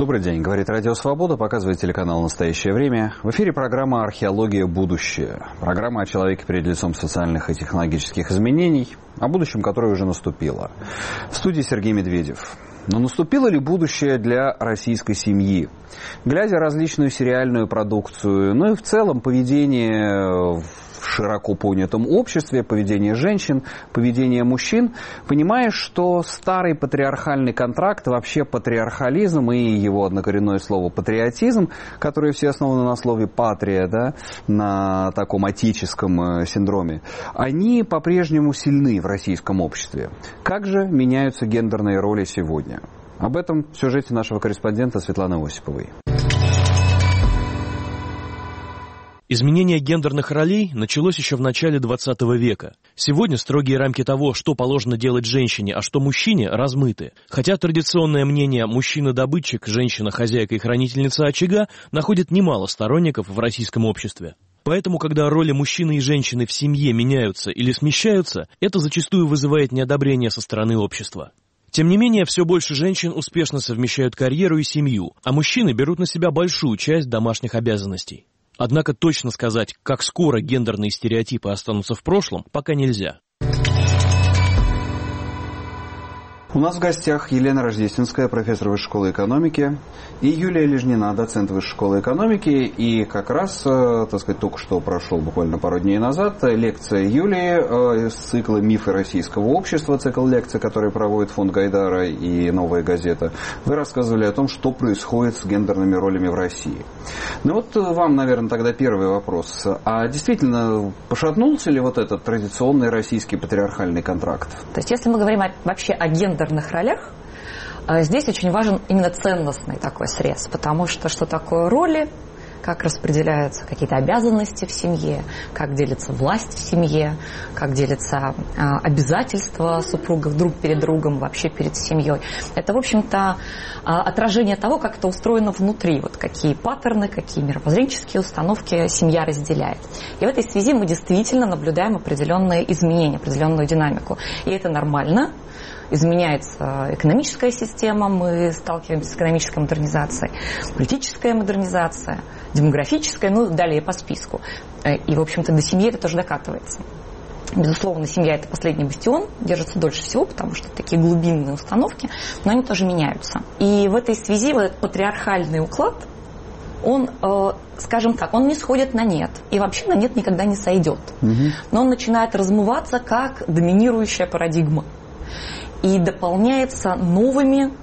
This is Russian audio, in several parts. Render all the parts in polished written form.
Добрый день, говорит Радио Свобода, показывает телеканал «Настоящее время». В эфире программа «Археология. Будущее». Программа о человеке перед лицом социальных и технологических изменений, о будущем, которое уже наступило. В студии Сергей Медведев. Но наступило ли будущее для российской семьи? Глядя различную сериальную продукцию, ну и в целом поведение в широко понятом обществе, поведение женщин, поведение мужчин, понимаешь, что старый патриархальный контракт, вообще патриархализм и его однокоренное слово патриотизм, которые все основаны на слове патрия, да, на таком отеческом синдроме, они по-прежнему сильны в российском обществе. Как же меняются гендерные роли сегодня? Об этом в сюжете нашего корреспондента Светланы Осиповой. Изменение гендерных ролей началось еще в начале 20 века. Сегодня строгие рамки того, что положено делать женщине, а что мужчине, размыты. Хотя традиционное мнение «мужчина-добытчик, женщина-хозяйка и хранительница очага» находит немало сторонников в российском обществе. Поэтому, когда роли мужчины и женщины в семье меняются или смещаются, это зачастую вызывает неодобрение со стороны общества. Тем не менее, все больше женщин успешно совмещают карьеру и семью, а мужчины берут на себя большую часть домашних обязанностей. Однако точно сказать, как скоро гендерные стереотипы останутся в прошлом, пока нельзя. У нас в гостях Елена Рождественская, профессор Высшей школы экономики, и Юлия Лежнина, доцент Высшей школы экономики. И как раз, так сказать, только что прошел буквально пару дней назад лекция Юлии из цикла «Мифы российского общества», цикл лекций, который проводит фонд Гайдара и «Новая газета». Вы рассказывали о том, что происходит с гендерными ролями в России. Ну вот вам, наверное, тогда первый вопрос. А действительно, пошатнулся ли вот этот традиционный российский патриархальный контракт? То есть, если мы говорим вообще о гендерных ролях, здесь очень важен именно ценностный такой срез, потому что такое роли, как распределяются какие-то обязанности в семье, как делится власть в семье, как делятся обязательства супругов друг перед другом, вообще перед семьей. Это, в общем-то, отражение того, как это устроено внутри, вот какие паттерны, какие мировоззренческие установки семья разделяет. И в этой связи мы действительно наблюдаем определенные изменения, определенную динамику. И это нормально. Изменяется экономическая система, мы сталкиваемся с экономической модернизацией, политическая модернизация, демографическая, ну, далее по списку. И, в общем-то, до семьи это тоже докатывается. Безусловно, семья – это последний бастион, держится дольше всего, потому что такие глубинные установки, но они тоже меняются. И в этой связи вот этот патриархальный уклад, он, скажем так, он не сходит на нет. И вообще на нет никогда не сойдет. Но он начинает размываться как доминирующая парадигма. И дополняется новыми,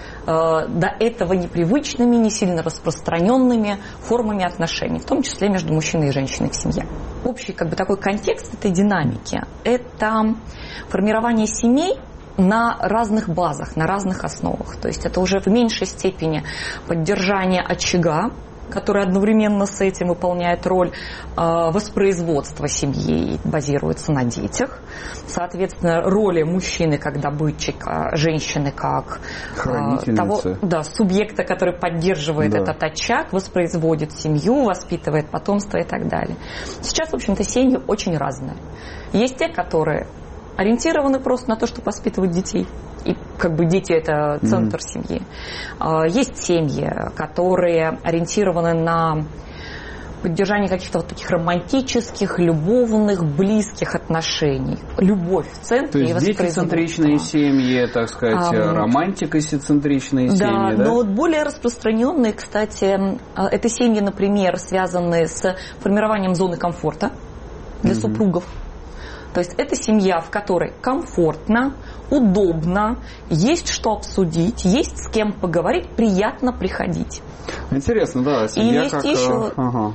до этого непривычными, не сильно распространенными формами отношений, в том числе между мужчиной и женщиной в семье. Общий такой контекст этой динамики – это формирование семей на разных базах, на разных основах. То есть это уже в меньшей степени поддержание очага, который одновременно с этим выполняет роль воспроизводства семьи и базируется на детях. Соответственно, роли мужчины как добытчика, женщины как того, субъекта, который поддерживает этот очаг, воспроизводит семью, воспитывает потомство и так далее. Сейчас, в общем-то, семьи очень разные. Есть те, которые ориентированы просто на то, чтобы воспитывать детей. И дети – это центр семьи. Есть семьи, которые ориентированы на поддержание каких-то вот таких романтических, любовных, близких отношений. Любовь в центре и воспроизводство. То есть детецентричные семьи, так сказать, романтикоцентричные семьи, да? Но вот более распространенные, кстати, это семьи, например, связанные с формированием зоны комфорта для супругов. То есть это семья, в которой комфортно, удобно, есть что обсудить, есть с кем поговорить, приятно приходить. Интересно, да, семья как... Еще...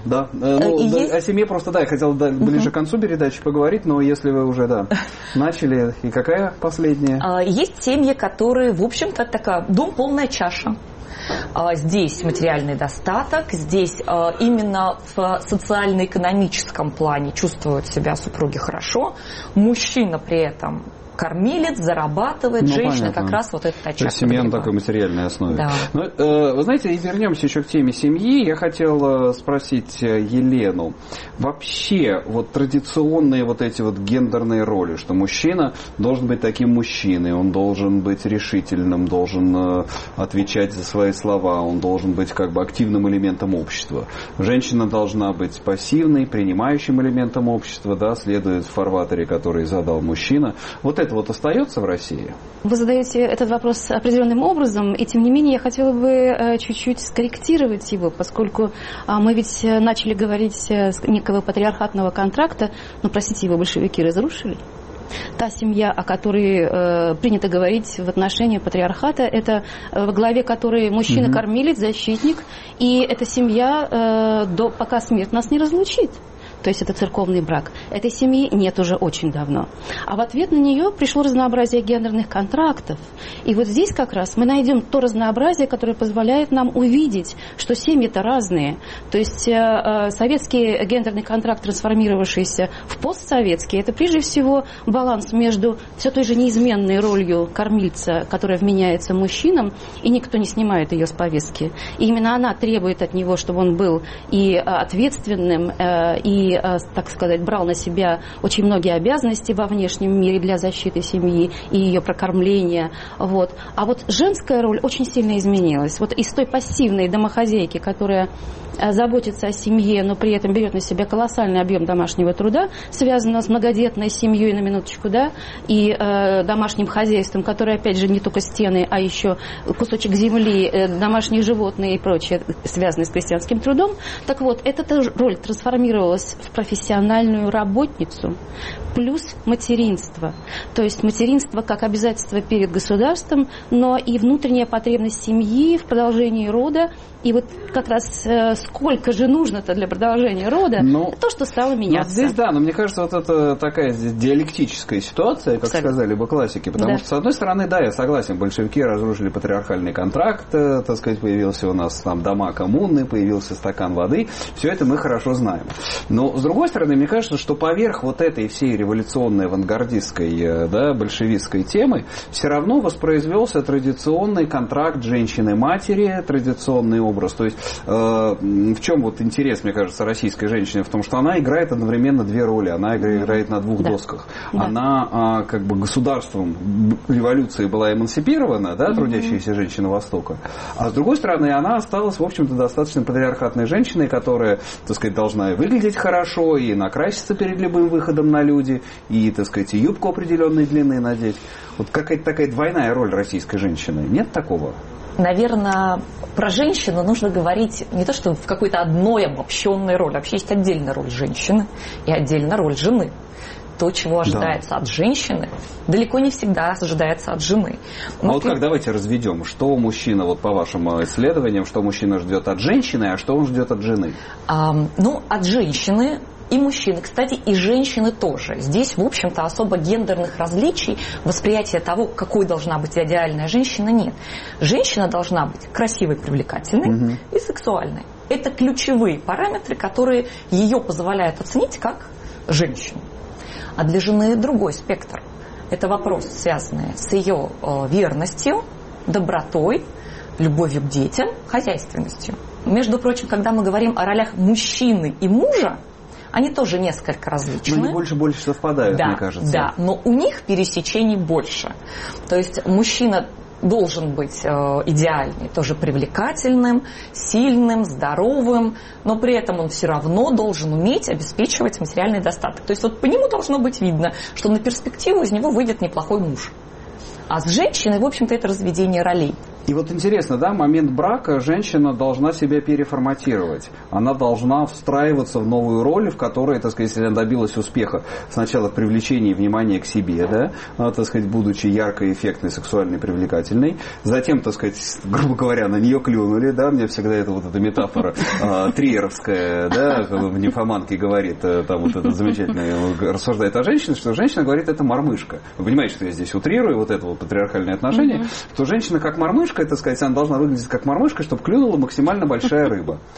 О семье просто, я хотел ближе к концу передачи поговорить, но если вы уже, начали, и какая последняя? Есть семьи, которые, в общем-то, такая дом полная чаша. Здесь материальный достаток, здесь именно в социально-экономическом плане чувствуют себя супруги хорошо. Мужчина при этом кормилец, зарабатывает, женщина понятно. как раз вот этот очаг. То есть семья на такой материальной основе. Да. Но, вы знаете, и вернемся еще к теме семьи. Я хотел спросить Елену. Вообще, вот традиционные вот эти вот гендерные роли, что мужчина должен быть таким мужчиной, он должен быть решительным, должен отвечать за свои слова, он должен быть как бы активным элементом общества. Женщина должна быть пассивной, принимающим элементом общества, да, следует в фарватере, который задал мужчина. Вот это вот остается в России? Вы задаете этот вопрос определенным образом, и тем не менее я хотела бы чуть-чуть скорректировать его, поскольку мы ведь начали говорить с некого патриархатного контракта, но, простите, его большевики разрушили. Та семья, о которой принято говорить в отношении патриархата, это во главе которой мужчина-кормилец, защитник, и эта семья, пока смерть нас не разлучит. То есть это церковный брак. Этой семьи нет уже очень давно. А в ответ на нее пришло разнообразие гендерных контрактов. И вот здесь как раз мы найдем то разнообразие, которое позволяет нам увидеть, что семьи-то разные. То есть советский гендерный контракт, трансформировавшийся в постсоветский, это прежде всего баланс между все той же неизменной ролью кормильца, которая вменяется мужчинам, и никто не снимает ее с повестки. И именно она требует от него, чтобы он был и ответственным, и, так сказать, брал на себя очень многие обязанности во внешнем мире для защиты семьи и ее прокормления. Вот. А вот женская роль очень сильно изменилась. Вот из той пассивной домохозяйки, которая заботится о семье, но при этом берет на себя колоссальный объем домашнего труда, связанного с многодетной семьей, на минуточку, да, и домашним хозяйством, которое, опять же, не только стены, а еще кусочек земли, домашние животные и прочее, связанные с крестьянским трудом. Так вот, эта роль трансформировалась в профессиональную работницу плюс материнство. То есть материнство как обязательство перед государством, но и внутренняя потребность семьи в продолжении рода. И вот как раз сколько же нужно-то для продолжения рода, то, что стало меняться. Здесь, да, но мне кажется, вот это такая диалектическая ситуация, как абсолютно сказали бы классики. Потому что, с одной стороны, да, я согласен, большевики разрушили патриархальный контракт, так сказать, появился у нас там дома коммуны, появился стакан воды. Все это мы хорошо знаем. Но, с другой стороны, мне кажется, что поверх вот этой всей революционной, авангардистской, да, большевистской темы все равно воспроизвелся традиционный контракт женщины-матери, традиционный образ. То есть в чем вот интерес, мне кажется, российской женщины? В том, что она играет одновременно две роли. Она играет на двух досках. Да. Она как бы государством революции была эмансипирована, да, трудящаяся женщина Востока. А с другой стороны, она осталась, в общем-то, достаточно патриархатной женщиной, которая, так сказать, должна и выглядеть хорошо, и накраситься перед любым выходом на люди, и, так сказать, и юбку определенной длины надеть. Вот какая-то такая двойная роль российской женщины. Нет такого? Наверное, про женщину нужно говорить не то, что в какой-то одной обобщенной роли. Вообще есть отдельная роль женщины и отдельная роль жены. То, чего ожидается от женщины, далеко не всегда ожидается от жены. Вот как, давайте разведем, что мужчина, вот по вашим исследованиям, что мужчина ждет от женщины, а что он ждет от жены? От женщины и мужчины, кстати, и женщины тоже. Здесь, в общем-то, особо гендерных различий, восприятия того, какой должна быть идеальная женщина, нет. Женщина должна быть красивой, привлекательной и сексуальной. Это ключевые параметры, которые ее позволяют оценить как женщину. А для жены другой спектр. Это вопросы, связанные с ее верностью, добротой, любовью к детям, хозяйственностью. Между прочим, когда мы говорим о ролях мужчины и мужа, они тоже несколько различны. Но они больше совпадают, мне кажется. Да, но у них пересечений больше. То есть мужчина должен быть идеальный, тоже привлекательным, сильным, здоровым, но при этом он все равно должен уметь обеспечивать материальный достаток. То есть вот по нему должно быть видно, что на перспективу из него выйдет неплохой муж. А с женщиной, в общем-то, это разведение ролей. И вот интересно, да, момент брака женщина должна себя переформатировать. Она должна встраиваться в новую роль, в которой, так сказать, если она добилась успеха сначала в привлечении внимания к себе, да, так сказать, будучи яркой, эффектной, сексуальной, привлекательной. Затем, так сказать, грубо говоря, на нее клюнули, да, мне всегда это вот эта метафора триеровская, да, в «Нимфоманке» говорит, там вот это замечательно рассуждает о женщине, что женщина говорит, это мормышка. Вы понимаете, что я здесь утрирую вот это вот патриархальное отношение, что женщина как мормышка, так сказать, она должна выглядеть как мормышка, чтобы клюнула максимально большая рыба.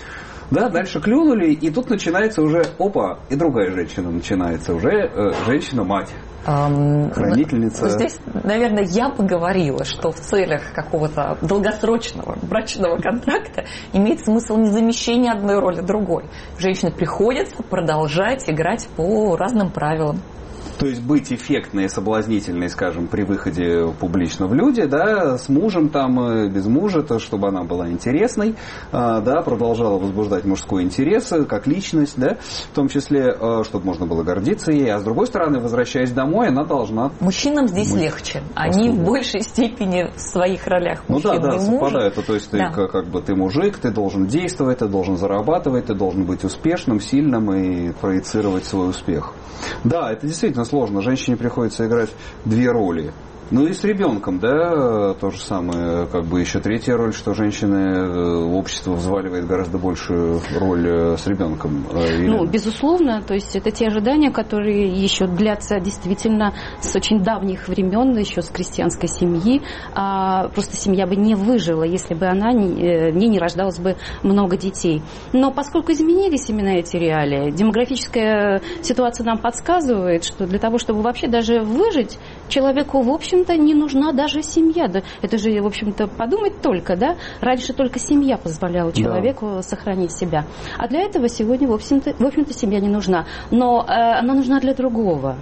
Да, дальше клюнули, и тут начинается уже, и другая женщина начинается, уже женщина-мать. Хранительница. Здесь, наверное, я бы говорила, что в целях какого-то долгосрочного брачного контракта имеет смысл не замещение одной роли другой. Женщине приходится продолжать играть по разным правилам. То есть быть эффектной и соблазнительной, скажем, при выходе публично в люди, да, с мужем там, без мужа, то, чтобы она была интересной, да, продолжала возбуждать мужской интерес, как личность, да, в том числе, чтобы можно было гордиться ей. А с другой стороны, возвращаясь домой, она должна... Мужчинам здесь легче. Они в большей степени в своих ролях мужчины и мужа. Совпадают. То есть ты, как бы, ты мужик, ты должен действовать, ты должен зарабатывать, ты должен быть успешным, сильным и проецировать свой успех. Да, это действительно сложно. Женщине приходится играть две роли. Ну и с ребенком, да, то же самое, как бы еще третья роль, что женщины, общество взваливает гораздо большую роль с ребенком. Ну, безусловно, то есть это те ожидания, которые еще длятся действительно с очень давних времен, еще с крестьянской семьи. Просто семья бы не выжила, если бы она не рождалось бы много детей. Но поскольку изменились именно эти реалии, демографическая ситуация нам подсказывает, что для того, чтобы вообще даже выжить, человеку, в общем, не нужна даже семья. Да, это же, в общем-то, подумать только, да? Раньше только семья позволяла человеку сохранить себя. А для этого сегодня, в общем-то, семья не нужна. Но она нужна для другого.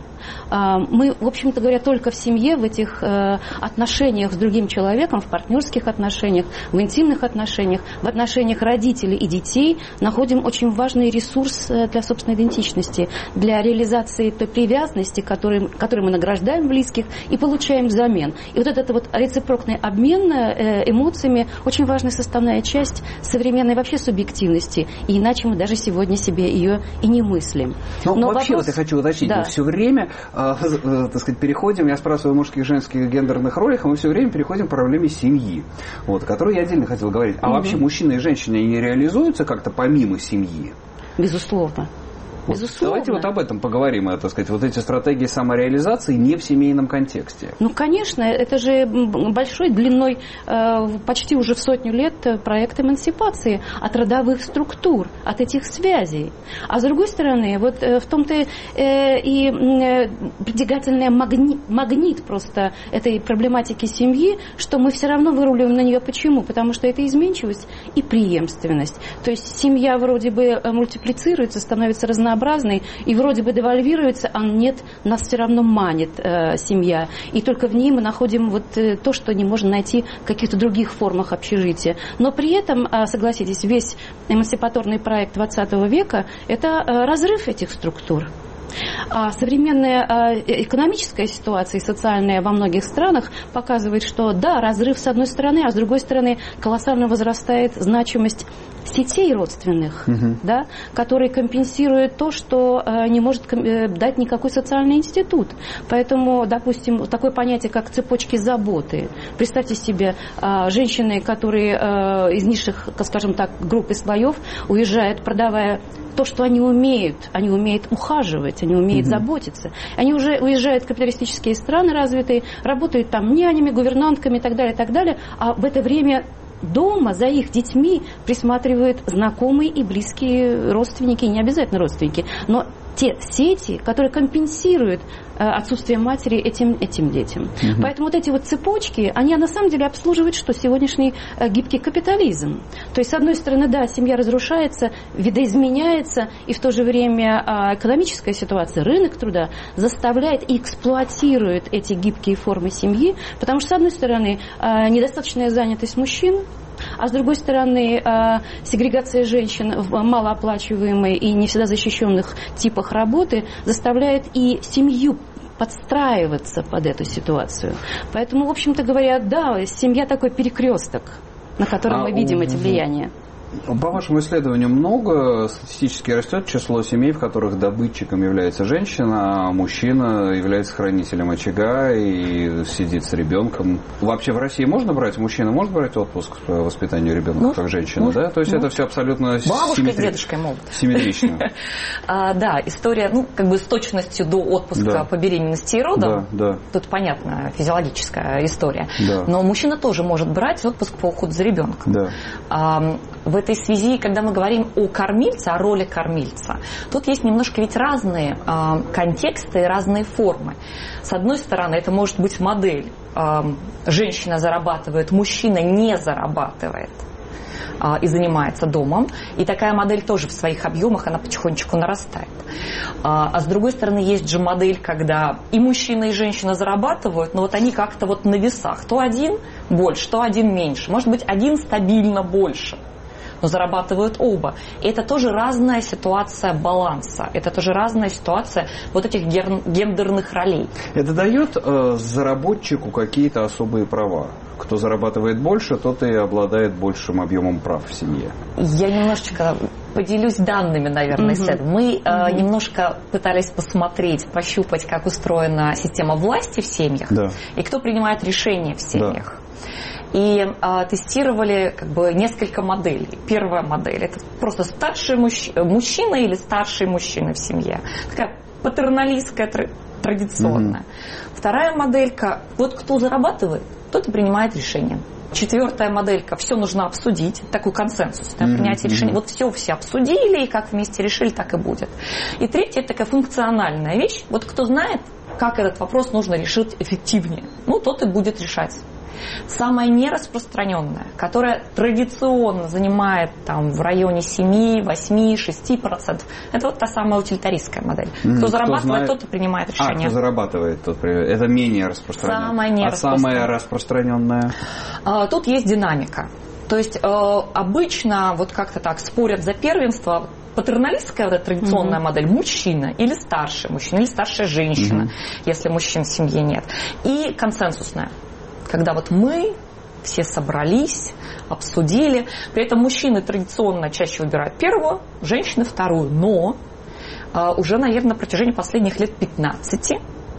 Мы, в общем-то говоря, только в семье, в этих отношениях с другим человеком, в партнерских отношениях, в интимных отношениях, в отношениях родителей и детей находим очень важный ресурс для собственной идентичности, для реализации той привязанности, которой мы награждаем близких и получаем взамен. И вот этот вот рецепрокный обмен эмоциями очень важная составная часть современной вообще субъективности. И иначе мы даже сегодня себе ее и не мыслим. Но вообще вопрос... вот я хочу уточнить, мы все время, так сказать, переходим, я спрашиваю о мужских и женских гендерных ролях, а мы все время переходим к проблеме семьи, вот, о которой я отдельно хотел говорить. А вообще мужчины и женщины не реализуются как-то помимо семьи? Безусловно. Безусловно. Давайте вот об этом поговорим, так сказать, вот эти стратегии самореализации не в семейном контексте. Ну, конечно, это же большой, длиной почти уже в 100 лет проект эмансипации от родовых структур, от этих связей. А с другой стороны, вот в том-то и притягательный магнит просто этой проблематики семьи, что мы все равно выруливаем на нее. Почему? Потому что это изменчивость и преемственность. То есть семья вроде бы мультиплицируется, становится разнообразной, и вроде бы девальвируется, а нет, нас все равно манит семья. И только в ней мы находим вот то, что не можно найти в каких-то других формах общежития. Но при этом, согласитесь, весь эмансипаторный проект 20 века – это разрыв этих структур. А современная экономическая ситуация и социальная во многих странах показывает, что да, разрыв с одной стороны, а с другой стороны колоссально возрастает значимость сетей родственных, да, которые компенсируют то, что не может дать никакой социальный институт. Поэтому, допустим, такое понятие, как цепочки заботы. Представьте себе, женщины, которые из низших, скажем так, групп и слоев уезжают, продавая то, что они умеют ухаживать, они умеют заботиться. Они уже уезжают в капиталистические страны развитые, работают там нянями, гувернантками и так далее, а в это время дома за их детьми присматривают знакомые и близкие родственники, не обязательно родственники, но те сети, которые компенсируют отсутствие матери этим детям. Поэтому вот эти вот цепочки, они на самом деле обслуживают что? Сегодняшний гибкий капитализм. То есть, с одной стороны, да, семья разрушается, видоизменяется, и в то же время экономическая ситуация, рынок труда заставляет и эксплуатирует эти гибкие формы семьи, потому что, с одной стороны, недостаточная занятость мужчин, а с другой стороны, сегрегация женщин в малооплачиваемой и не всегда защищенных типах работы заставляет и семью подстраиваться под эту ситуацию. Поэтому, в общем-то говоря, да, семья такой перекресток, на котором мы видим эти влияния. По вашему исследованию много статистически растет число семей, в которых добытчиком является женщина, а мужчина является хранителем очага и сидит с ребенком. Вообще в России мужчина может брать отпуск по воспитанию ребенка, как женщина, да? То есть это все абсолютно бабушкой с дедушкой могут. Симметрично. Да, история, как бы с точностью до отпуска по беременности и родам. Тут понятно, физиологическая история. Но мужчина тоже может брать отпуск по уходу за ребенком. В этой связи, когда мы говорим о кормильце, о роли кормильца, тут есть немножко ведь разные контексты и разные формы. С одной стороны, это может быть модель. Женщина зарабатывает, мужчина не зарабатывает и занимается домом. И такая модель тоже в своих объемах, она потихонечку нарастает. А с другой стороны, есть же модель, когда и мужчина, и женщина зарабатывают, но вот они как-то вот на весах. То один больше, то один меньше. Может быть, один стабильно больше, но зарабатывают оба. И это тоже разная ситуация баланса. Это тоже разная ситуация вот этих гендерных ролей. Это дает заработчику какие-то особые права? Кто зарабатывает больше, тот и обладает большим объемом прав в семье. Я немножечко поделюсь данными, наверное, исследований. Мы немножко пытались посмотреть, пощупать, как устроена система власти в семьях и кто принимает решения в семьях. И тестировали несколько моделей. Первая модель – это просто старший мужчина или старший мужчина в семье. Такая патерналистская, традиционная. Вторая моделька – вот кто зарабатывает, тот и принимает решение. Четвертая моделька – все нужно обсудить, такой консенсус, принятие решений. Вот все обсудили, и как вместе решили, так и будет. И третья – это такая функциональная вещь. Вот кто знает, как этот вопрос нужно решить эффективнее, тот и будет решать. Самая нераспространенная, которая традиционно занимает в районе 7, 8, 6%, это вот та самая утилитаристская модель. Кто зарабатывает, тот и принимает решение. Кто зарабатывает, тот принимает. Это менее распространенная. Самая нераспространенная. А самая распространенная? Тут есть динамика. То есть обычно вот как-то так спорят за первенство. Патерналистская вот эта традиционная модель мужчина или старший мужчина, или старшая женщина, если мужчин в семье нет. И консенсусная. Когда вот мы все собрались, обсудили. При этом мужчины традиционно чаще выбирают первую, женщины вторую. Но уже, наверное, на протяжении последних лет 15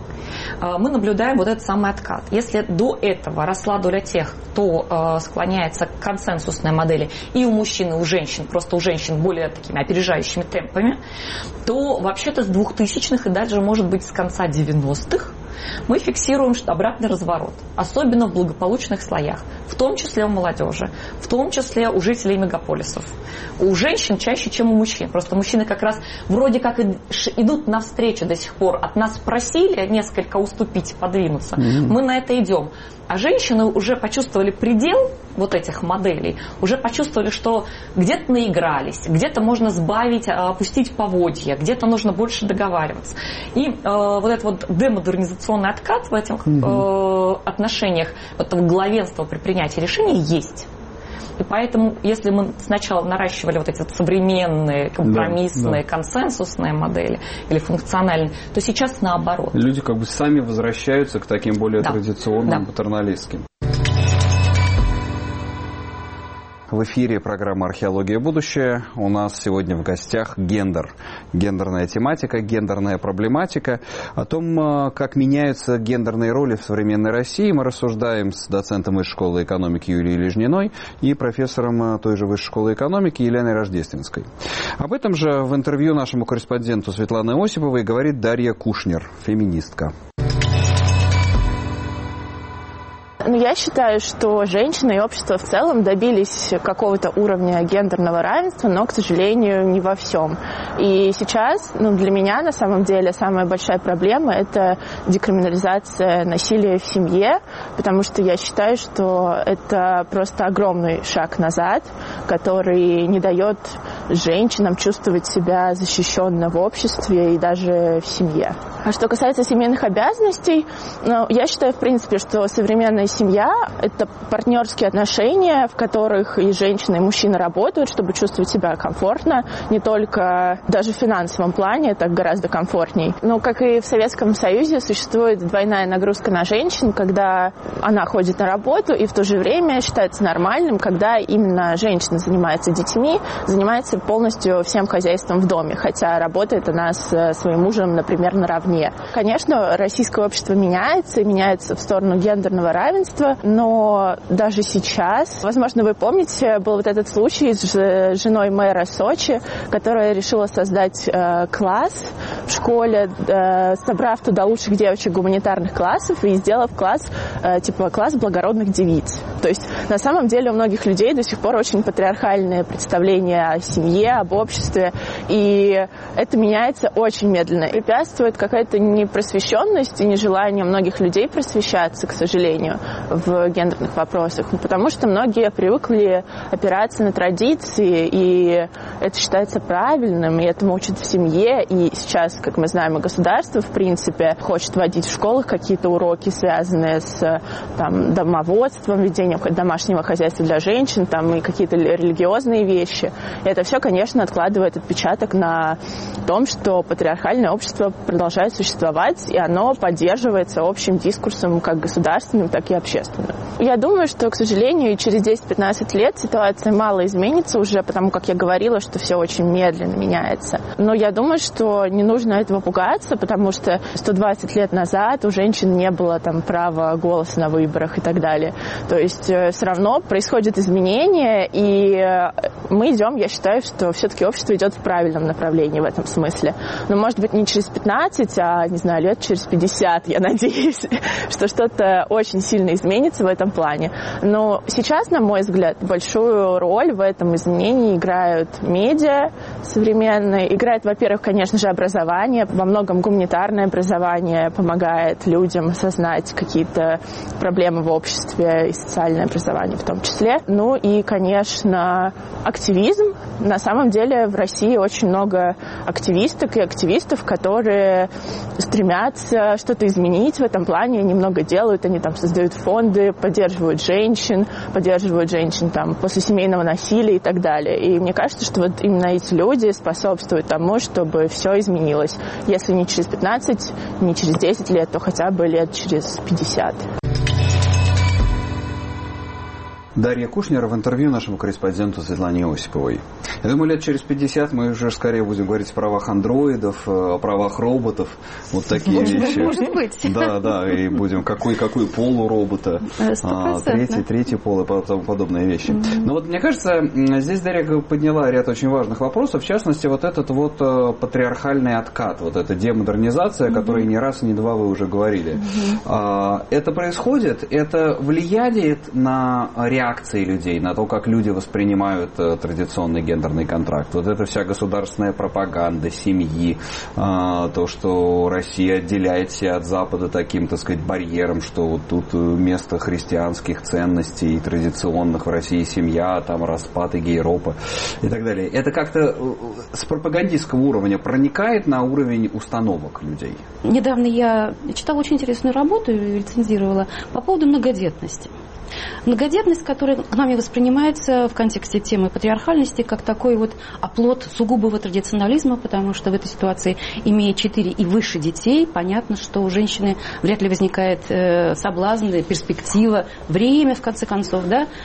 мы наблюдаем вот этот самый откат. Если до этого росла доля тех, кто склоняется к консенсусной модели и у мужчин, и у женщин, просто у женщин более такими опережающими темпами, то вообще-то с 2000-х и дальше, может быть, с конца 90-х мы фиксируем обратный разворот, особенно в благополучных слоях, в том числе у молодежи, в том числе у жителей мегаполисов. У женщин чаще, чем у мужчин. Просто мужчины как раз вроде как идут навстречу до сих пор. От нас просили несколько уступить, подвинуться. Мы на это идем. А женщины уже почувствовали предел вот этих моделей, уже почувствовали, что где-то наигрались, где-то можно сбавить, опустить поводья, где-то нужно больше договариваться. И вот этот вот демодернизационный откат в этих отношениях, этого главенства при принятии решений есть. И поэтому, если мы сначала наращивали вот эти вот современные, компромиссные, консенсусные модели или функциональные, то сейчас наоборот. Люди сами возвращаются к таким более традиционным, патерналистским. В эфире программа «Археология. Будущее». У нас сегодня в гостях гендер. Гендерная тематика, гендерная проблематика. О том, как меняются гендерные роли в современной России, мы рассуждаем с доцентом Высшей школы экономики Юлией Лежниной и профессором той же Высшей школы экономики Еленой Рождественской. Об этом же в интервью нашему корреспонденту Светлане Осиповой говорит Дарья Кушнер, феминистка. Я считаю, что женщины и общество в целом добились какого-то уровня гендерного равенства, но, к сожалению, не во всем. И сейчас, для меня, на самом деле, самая большая проблема – это декриминализация насилия в семье, потому что я считаю, что это просто огромный шаг назад, который не дает женщинам чувствовать себя защищенно в обществе и даже в семье. А что касается семейных обязанностей, я считаю, в принципе, что современная семья – это партнерские отношения, в которых и женщина, и мужчина работают, чтобы чувствовать себя комфортно, не только даже в финансовом плане, это гораздо комфортней. Но, как и в Советском Союзе, существует двойная нагрузка на женщин, когда она ходит на работу, и в то же время считается нормальным, когда именно женщина занимается детьми, занимается полностью всем хозяйством в доме, хотя работает она с своим мужем, например, наравне. Конечно, российское общество меняется, и меняется в сторону гендерного равенства, но даже сейчас, возможно, вы помните, был вот этот случай с женой мэра Сочи, которая решила создать класс в школе, собрав туда лучших девочек гуманитарных классов и сделав класс, класс благородных девиц. То есть на самом деле у многих людей до сих пор очень патриархальное представление о семье, об обществе, и это меняется очень медленно. Препятствует какая-то непросвещенность и нежелание многих людей просвещаться, к сожалению, в гендерных вопросах, потому что многие привыкли опираться на традиции, и это считается правильным, и этому учат в семье, и сейчас, как мы знаем, и государство, в принципе, хочет вводить в школах какие-то уроки, связанные с домоводством, ведением домашнего хозяйства для женщин, и какие-то религиозные вещи. И это все, конечно, откладывает отпечаток на том, что патриархальное общество продолжает существовать, и оно поддерживается общим дискурсом как государственным, так и общественным. Я думаю, что, к сожалению, через 10-15 лет ситуация мало изменится уже, потому как я говорила, что все очень медленно меняется. Но я думаю, что не нужно этого пугаться, потому что 120 лет назад у женщин не было права голоса на выборах и так далее. То есть все равно происходят изменения, и мы идем, я считаю, что все-таки общество идет в правильном направлении в этом смысле. Но, может быть, не через 15, а, не знаю, лет через 50, я надеюсь, что что-то очень сильно изменится в этом плане. Но сейчас, на мой взгляд, большую роль в этом изменении играют медиа современные. Играет, во-первых, конечно же, образование. Во многом гуманитарное образование помогает людям осознать какие-то проблемы в обществе и социальное образование в том числе. Ну и, конечно, активизм. На самом деле в России очень много активисток и активистов, которые стремятся что-то изменить в этом плане. Они много делают, они создают фонды, поддерживают женщин после семейного насилия и так далее. И мне кажется, что вот именно эти люди способствуют тому, чтобы все изменилось. Если не через 15, не через 10 лет, то хотя бы лет через 50. Дарья Кушнер в интервью нашему корреспонденту Светлане Осиповой. Я думаю, лет через 50 мы уже скорее будем говорить о правах андроидов, о правах роботов. Вот такие вещи. Может быть. Да, и будем какой пол у робота, третий пол и тому подобные вещи. Но вот мне кажется, здесь Дарья подняла ряд очень важных вопросов, в частности, вот этот патриархальный откат, вот эта демодернизация, о которой не раз и не два вы уже говорили. Это происходит, это влияет на реакции людей, на то, как люди воспринимают традиционный гендерный контракт. Вот эта вся государственная пропаганда семьи, то, что Россия отделяет себя от Запада таким, так сказать, барьером, что вот тут место христианских ценностей и традиционных в России семья, распад и гейропа и так далее. Это как-то с пропагандистского уровня проникает на уровень установок людей? Недавно я читала очень интересную работу и рецензировала по поводу многодетности. Многодетность, которая к нами воспринимается в контексте темы патриархальности как такой оплот сугубого традиционализма, потому что в этой ситуации, имея 4 и выше детей, понятно, что у женщины вряд ли возникает соблазн, перспектива, время, в конце концов,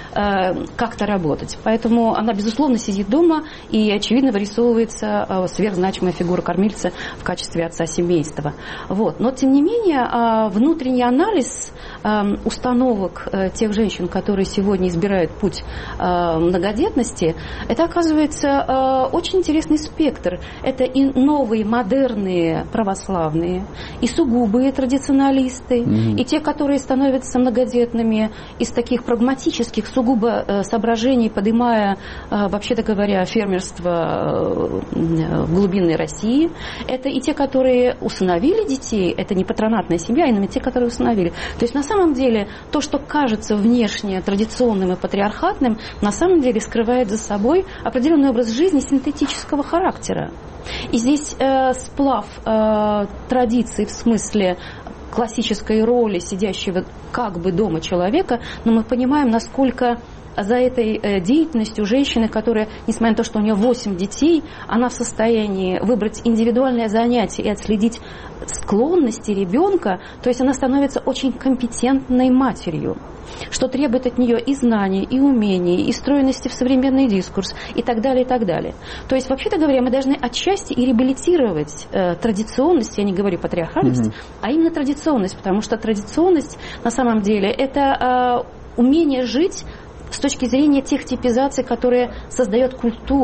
как-то работать. Поэтому она, безусловно, сидит дома, и, очевидно, вырисовывается сверхзначимая фигура кормильца в качестве отца семейства. Но, тем не менее, внутренний анализ установок тех женщин, которые сегодня избирают путь многодетности, это, оказывается, очень интересный спектр. Это и новые, модерные православные, и сугубые традиционалисты, и те, которые становятся многодетными из таких прагматических, сугубо соображений, поднимая, вообще-то говоря, фермерство в глубинной России. Это и те, которые усыновили детей, это не патронатная семья, а именно те, которые усыновили. То есть, на самом деле, то, что кажется внешне традиционным и патриархатным, на самом деле скрывает за собой определенный образ жизни синтетического характера. И здесь сплав традиций в смысле классической роли сидящего как бы дома человека, но мы понимаем, насколько за этой деятельностью женщины, которая, несмотря на то, что у нее 8 детей, она в состоянии выбрать индивидуальное занятие и отследить склонности ребенка, то есть она становится очень компетентной матерью, что требует от нее и знаний, и умений, и встроенности в современный дискурс, и так далее, и так далее. То есть, вообще-то говоря, мы должны отчасти и реабилитировать традиционность, я не говорю патриархальность, а именно традиционность, потому что традиционность, на самом деле, это умение жить с точки зрения тех типизаций, которые создает культура.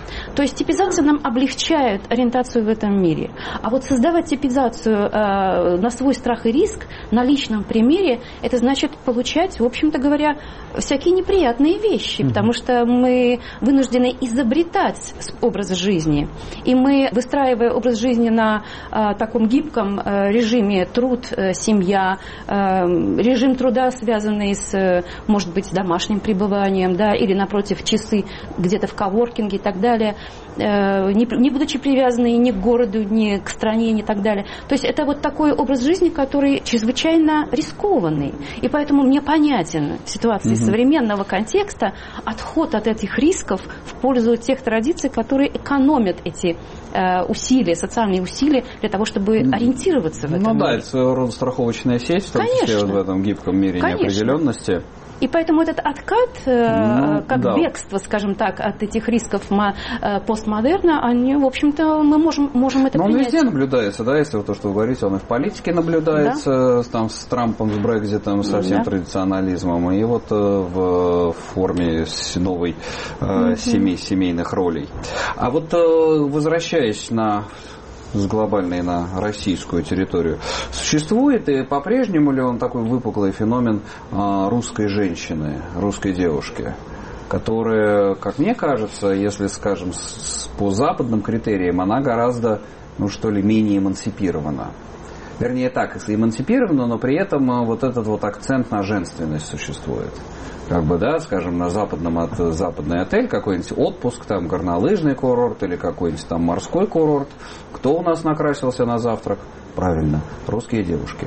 То есть типизация нам облегчает ориентацию в этом мире. А вот создавать типизацию на свой страх и риск, на личном примере, это значит получать, в общем-то говоря, всякие неприятные вещи, потому что мы вынуждены изобретать образ жизни. И мы, выстраивая образ жизни на таком гибком режиме труд, семья, режим труда, связанный с, может быть, домашним пребыванием, да, или, напротив, часы где-то в коворкинге и так далее, не будучи привязанной ни к городу, ни к стране, ни так далее. То есть это вот такой образ жизни, который чрезвычайно рискованный. И поэтому мне понятен в ситуации современного контекста отход от этих рисков в пользу тех традиций, которые экономят эти усилия, социальные усилия для того, чтобы ориентироваться в этом мире. Да, это своего рода страховочная сеть, в том числе вот в этом гибком мире неопределенности. И поэтому этот откат, как бегство, скажем так, от этих рисков постмодерна, они, в общем-то, мы можем это принять. Но он везде наблюдается, да, если вот то, что вы говорите, он и в политике наблюдается, там, с Трампом, с Брекситом, со всем традиционализмом, и вот в форме новой семейных ролей. А вот возвращаясь с глобальной на российскую территорию, существует и по-прежнему ли он такой выпуклый феномен русской женщины, русской девушки, которая, как мне кажется, если, скажем, по западным критериям, она гораздо, менее эмансипирована. Вернее так, если эмансипирована, но при этом вот этот вот акцент на женственность существует. Скажем, на западный отель, какой-нибудь отпуск, там, горнолыжный курорт или какой-нибудь там морской курорт. Кто у нас накрасился на завтрак? Правильно, русские девушки.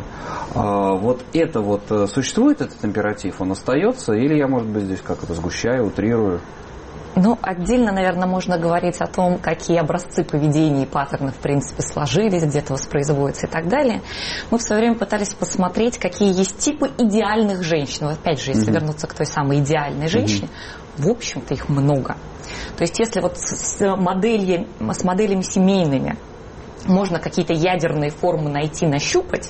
Существует этот императив, он остается, или я, может быть, здесь как-то сгущаю, утрирую? Отдельно, наверное, можно говорить о том, какие образцы поведения и паттерны, в принципе, сложились, где-то воспроизводятся и так далее. Мы в свое время пытались посмотреть, какие есть типы идеальных женщин. Опять же, если вернуться к той самой идеальной женщине, в общем-то, их много. То есть, если вот с моделями семейными можно какие-то ядерные формы найти, нащупать,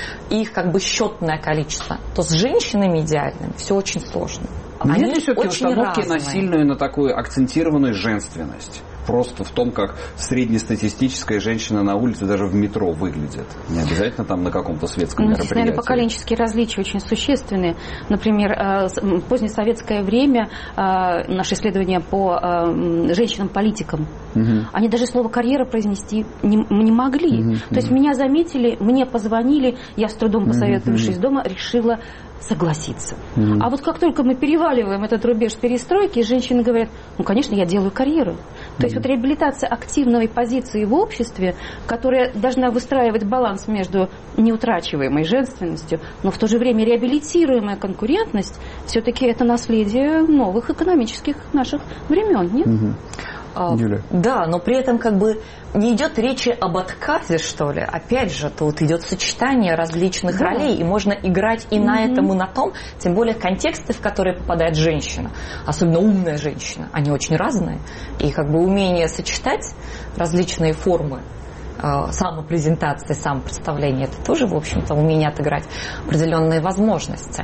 и их счетное количество, то с женщинами идеальными все очень сложно. Нет ли все-таки установки на сильную, на такую акцентированную женственность? Просто в том, как среднестатистическая женщина на улице даже в метро выглядит. Не обязательно там на каком-то светском мероприятии. Наверное, поколенческие различия очень существенные. Например, в позднесоветское время наши исследования по женщинам-политикам, они даже слово «карьера» произнести не могли. То есть меня заметили, мне позвонили, я с трудом посоветовавшись дома, решила согласиться. А вот как только мы переваливаем этот рубеж перестройки, женщины говорят, конечно, я делаю карьеру. То есть вот реабилитация активной позиции в обществе, которая должна выстраивать баланс между неутрачиваемой женственностью, но в то же время реабилитируемая конкурентность, все-таки это наследие новых экономических наших времен, нет? Юля. Да, но при этом не идет речи об отказе, что ли. Опять же, тут идет сочетание различных ролей, и можно играть и на этом, и на том. Тем более контексты, в которые попадает женщина, особенно умная женщина, они очень разные. И умение сочетать различные формы самопрезентации, самопредставления, это тоже, в общем-то, умение отыграть определенные возможности.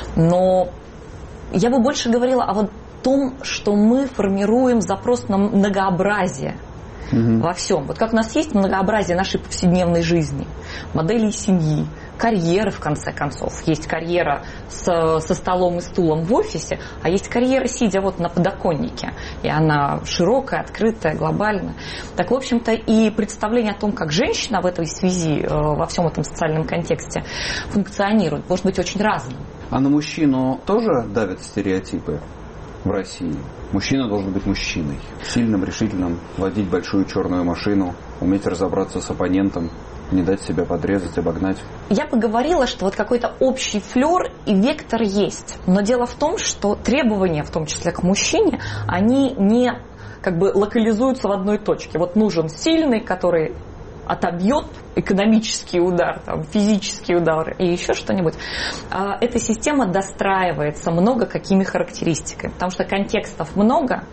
Но я бы больше говорила о том, что мы формируем запрос на многообразие во всем. Вот как у нас есть многообразие нашей повседневной жизни, моделей семьи, карьеры, в конце концов. Есть карьера со столом и стулом в офисе, а есть карьера, сидя на подоконнике. И она широкая, открытая, глобальная. Так, в общем-то, и представление о том, как женщина в этой связи, во всем этом социальном контексте функционирует, может быть очень разным. А на мужчину тоже давят стереотипы в России? Мужчина должен быть мужчиной, сильным, решительным, водить большую черную машину, уметь разобраться с оппонентом, не дать себя подрезать, обогнать. Я бы говорила, что какой-то общий флер и вектор есть. Но дело в том, что требования, в том числе к мужчине, они не локализуются в одной точке. Нужен сильный, который отобьет экономический удар, физический удар и еще что-нибудь. Эта система достраивается много какими характеристиками, потому что контекстов много,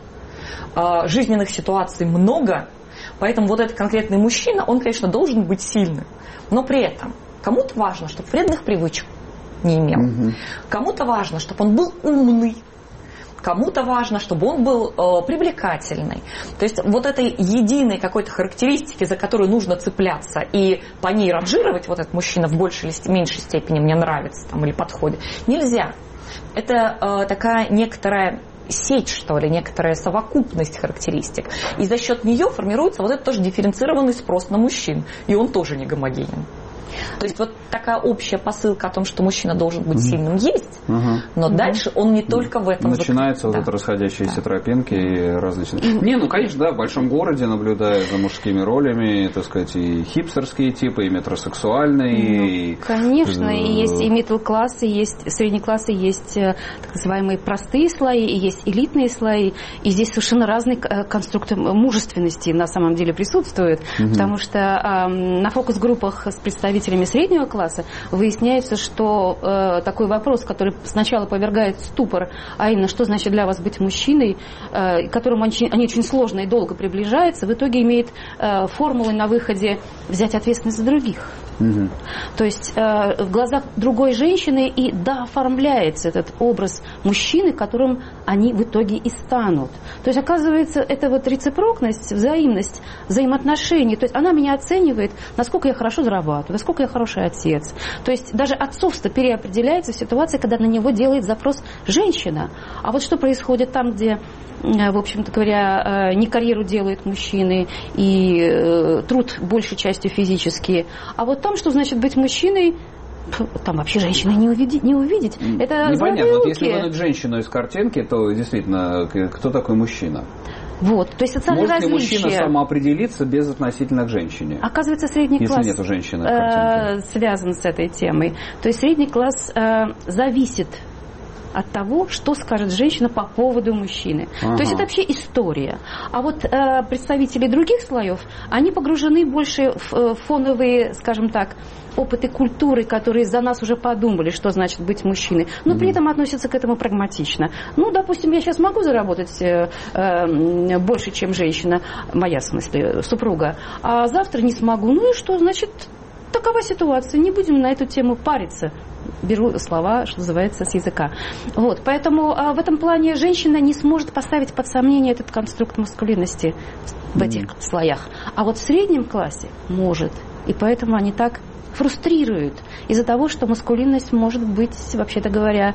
жизненных ситуаций много, поэтому этот конкретный мужчина, он, конечно, должен быть сильным, но при этом кому-то важно, чтобы вредных привычек не имел, кому-то важно, чтобы он был умный, Кому-то важно, чтобы он был привлекательный. То есть вот этой единой какой-то характеристики, за которую нужно цепляться и по ней ранжировать, вот этот мужчина в большей или меньшей степени мне нравится там, или подходит, нельзя. Это такая некоторая сеть, что ли, некоторая совокупность характеристик. И за счет нее формируется вот этот тоже дифференцированный спрос на мужчин. И он тоже не гомогенен. То есть вот такая общая посылка о том, что мужчина должен быть сильным, есть, но дальше он не только в этом. Начинаются вот это расходящиеся тропинки и различные. Не, ну конечно, да, в большом городе, наблюдая за мужскими ролями, так сказать, и хипстерские типы, и метросексуальные. Конечно, и есть и middle классы, и есть средний класс, и есть так называемые простые слои, и есть элитные слои, и здесь совершенно разный конструкт мужественности на самом деле присутствует, потому что на фокус-группах с представителями среднего класса выясняется, что такой вопрос, который сначала повергает в ступор, а именно, что значит для вас быть мужчиной, к которому они очень сложно и долго приближаются, в итоге имеет формулы на выходе взять ответственность за других. То есть в глазах другой женщины и дооформляется этот образ мужчины, которым они в итоге и станут. То есть, оказывается, это вот рецепрокность, взаимность, взаимоотношения. То есть она меня оценивает, насколько я хорошо зарабатываю, насколько я хороший отец. То есть даже отцовство переопределяется в ситуации, когда на него делает запрос женщина. А вот что происходит там, где, в общем-то говоря, не карьеру делают мужчины и труд большей частью физический, а вот там, что значит быть мужчиной, там вообще женщины не увидеть. Это непонятно. Вот если вынуть женщину из картинки, то действительно, кто такой мужчина? Вот, то есть социальные различия. Может ли мужчина самоопределиться без относительно к женщине? Оказывается, средний класс если нету женщины в картинке, связан с этой темой. То есть средний класс зависит от того, что скажет женщина по поводу мужчины. То есть это вообще история. А вот представители других слоев, они погружены больше в фоновые, скажем так, опыты культуры, которые за нас уже подумали, что значит быть мужчиной, но при этом относятся к этому прагматично. Ну, допустим, я сейчас могу заработать больше, чем женщина, моя, в смысле, супруга, а завтра не смогу. Ну и что, значит, такова ситуация, не будем на эту тему париться. Беру слова, что называется, с языка. Вот, поэтому в этом плане женщина не сможет поставить под сомнение этот конструкт маскулинности в этих слоях. А вот в среднем классе может. И поэтому они так фрустрируют из-за того, что маскулинность может быть, вообще-то говоря,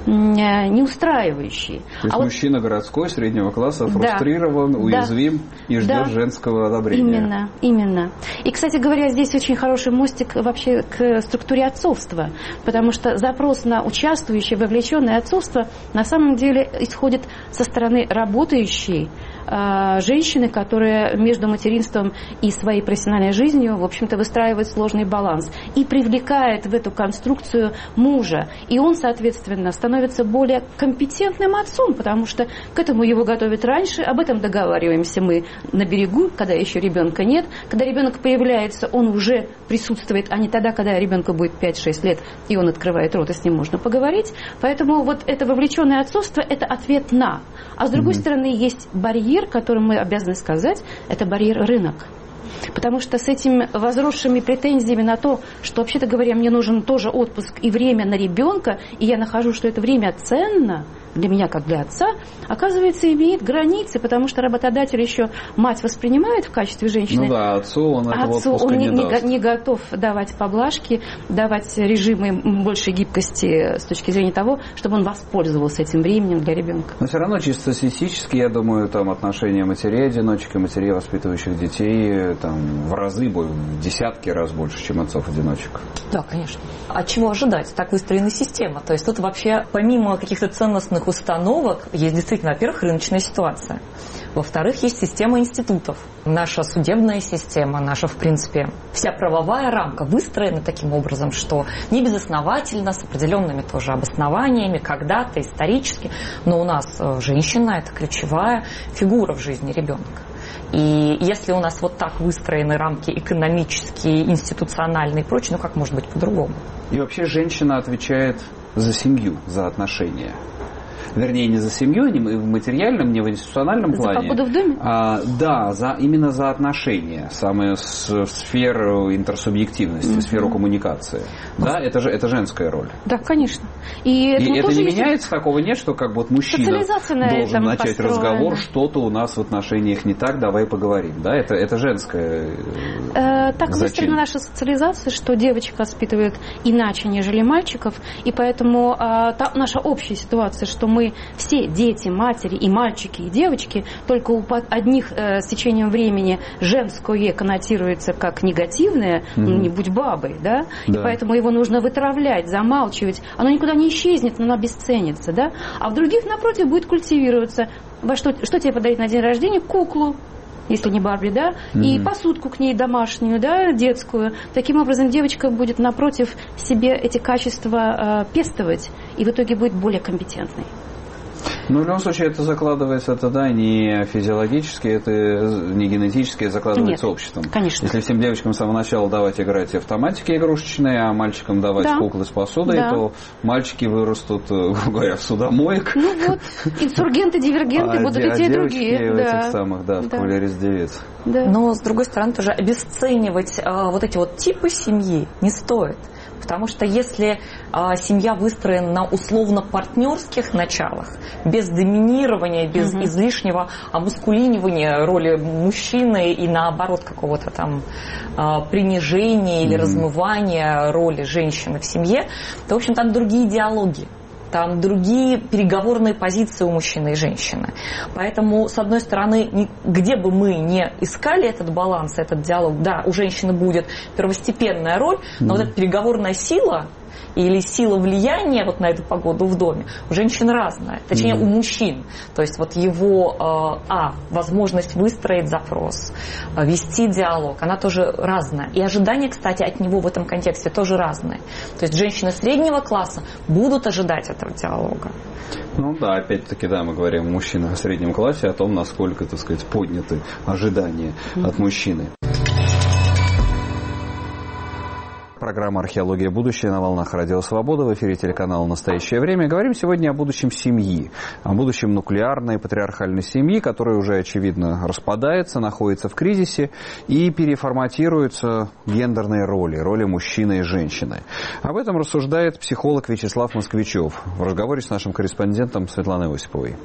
не устраивающей. То есть мужчина городской, среднего класса, фрустрирован, уязвим и ждет женского одобрения. Именно. И, кстати говоря, здесь очень хороший мостик вообще к структуре отцовства, потому что запрос на участвующее, вовлеченное отцовство на самом деле исходит со стороны работающей женщины, которая между материнством и своей профессиональной жизнью, в общем-то, выстраивает сложный баланс и привлекает в эту конструкцию мужа. И он, соответственно, становится более компетентным отцом, потому что к этому его готовят раньше, об этом договариваемся мы на берегу, когда еще ребенка нет. Когда ребенок появляется, он уже присутствует, а не тогда, когда ребенку будет 5-6 лет, и он открывает рот, и с ним можно поговорить. Поэтому вот это вовлеченное отцовство – это ответ на. А с другой стороны, есть барьер, которым мы обязаны сказать, это барьер рынок. Потому что с этими возросшими претензиями на то, что, вообще-то говоря, мне нужен тоже отпуск и время на ребенка, и я нахожу, что это время ценно для меня, как для отца, оказывается, имеет границы, потому что работодатель еще мать воспринимает в качестве женщины. Ну да, отцу он этого отпуска он не даст. Не готов давать поблажки, давать режимы большей гибкости с точки зрения того, чтобы он воспользовался этим временем для ребенка. Но все равно чисто статистически, я думаю, там отношения матерей-одиночек и матерей, воспитывающих детей, там в разы, в десятки раз больше, чем отцов-одиночек. Да, конечно. А чего ожидать? Так выстроена система. То есть тут вообще, помимо каких-то ценностных установок, есть действительно, во-первых, рыночная ситуация. Во-вторых, есть система институтов. Наша судебная система, наша, в принципе, вся правовая рамка выстроена таким образом, что не безосновательно, с определенными тоже обоснованиями, когда-то, исторически. Но у нас женщина – это ключевая фигура в жизни ребенка. И если у нас вот так выстроены рамки экономические, институциональные и прочее, ну как может быть по-другому? И вообще женщина отвечает за семью, за отношения. вернее, не за семью, не в материальном, не в институциональном плане. За погоду в доме? Да, именно за отношения, самую сферу интерсубъективности, сферу коммуникации. Да, это женская роль. Да, конечно. И это не меняется, такого нет, что как вот мужчина должен начать разговор, что-то у нас в отношениях не так, давай поговорим. Да, это женская так выстроена наша социализация, что девочка воспитывает иначе, нежели мальчиков, и поэтому наша общая ситуация, что мы все дети, матери, и мальчики, и девочки, только у одних с течением времени женское коннотируется как негативное, не будь бабой, да? И поэтому его нужно вытравлять, замалчивать, оно никуда не исчезнет, но оно обесценится, да? А в других, напротив, будет культивироваться. Что тебе подарить на день рождения? Куклу, если не Барби, да, и посудку к ней домашнюю, да, детскую. Таким образом, девочка будет, напротив, себе эти качества пестовать, и в итоге будет более компетентной. Ну, в любом случае, это закладывается, не физиологически, это не генетически, это закладывается обществом. Конечно. Если всем девочкам с самого начала давать играть в автоматики игрушечные, а мальчикам давать куклы с посудой, то мальчики вырастут, грубо говоря, в судомоек. Ну вот, инсургенты, дивергенты будут и те, и другие. В этих самых, в кавалерии девиц. Да. Но, с другой стороны, тоже обесценивать вот эти вот типы семьи не стоит. Потому что если семья выстроена на условно-партнерских началах, без доминирования, без излишнего омускулинивания роли мужчины и наоборот какого-то там принижения или размывания роли женщины в семье, то, в общем, там другие диалоги. Там другие переговорные позиции у мужчины и женщины. Поэтому, с одной стороны, где бы мы ни искали этот баланс, этот диалог, да, у женщины будет первостепенная роль, но вот эта переговорная сила или сила влияния вот на эту погоду в доме у женщин разная, точнее у мужчин. То есть вот его возможность выстроить запрос, вести диалог, она тоже разная. И ожидания, кстати, от него в этом контексте тоже разные. То есть женщины среднего класса будут ожидать этого диалога. Ну да, опять-таки, мы говорим о мужчинах в среднем классе, о том, насколько, так сказать, подняты ожидания от мужчины. Программа «Археология. Будущее» на волнах Радио Свобода. В эфире телеканала «Настоящее время». Говорим сегодня о будущем семьи, о будущем нуклеарной патриархальной семьи, которая уже, очевидно, распадается, находится в кризисе и переформатируются гендерные роли мужчины и женщины. Об этом рассуждает психолог Вячеслав Москвичев в разговоре с нашим корреспондентом Светланой Осиповой.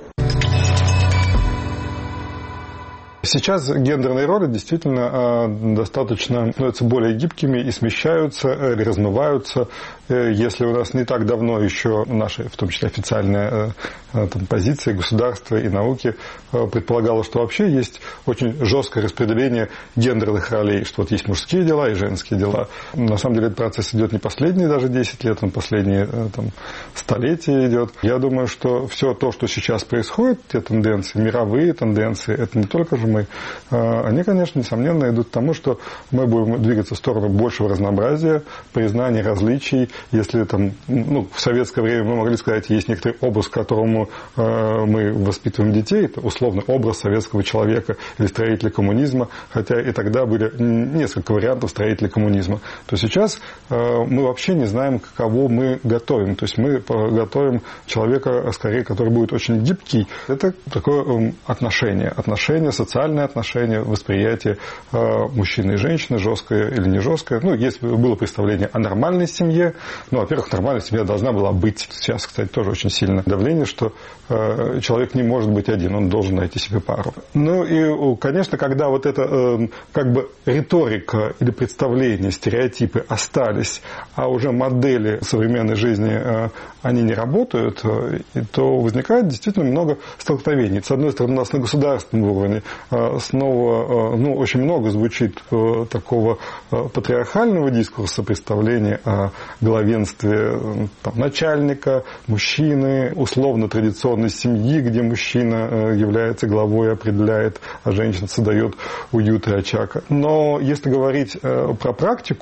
Сейчас гендерные роли действительно достаточно становятся более гибкими и смещаются, или размываются. Если у нас не так давно еще наши, в том числе официальные позиции государства и науки предполагало, что вообще есть очень жесткое распределение гендерных ролей, что вот есть мужские дела и женские дела. На самом деле этот процесс идет не последние даже 10 лет, он последние столетия идет. Я думаю, что все то, что сейчас происходит, те тенденции, мировые тенденции, это не только же мы, они, конечно, несомненно идут к тому, что мы будем двигаться в сторону большего разнообразия, признания различий. Если в советское время мы могли сказать, есть некоторый образ, к которому мы воспитываем детей, это условно образ советского человека или строителя коммунизма, хотя и тогда были несколько вариантов строителя коммунизма, то сейчас мы вообще не знаем, кого мы готовим. То есть мы готовим человека, скорее, который будет очень гибкий. Это такое отношение, социальное отношение, восприятие мужчины и женщины, жесткое или не жесткое. Если было представление о нормальной семье, во-первых, нормальная семья должна была быть. Сейчас, кстати, тоже очень сильное давление, что человек не может быть один, он должен найти себе пару. И, конечно, когда вот эта риторика или представления, стереотипы остались, а уже модели современной жизни, они не работают, то возникает действительно много столкновений. С одной стороны, у нас на государственном уровне снова очень много звучит такого патриархального дискурса, представления о главенстве начальника, мужчины, условно-традиционной семьи, где мужчина является главой, определяет, а женщина создает уют и очаг. Но если говорить про практику,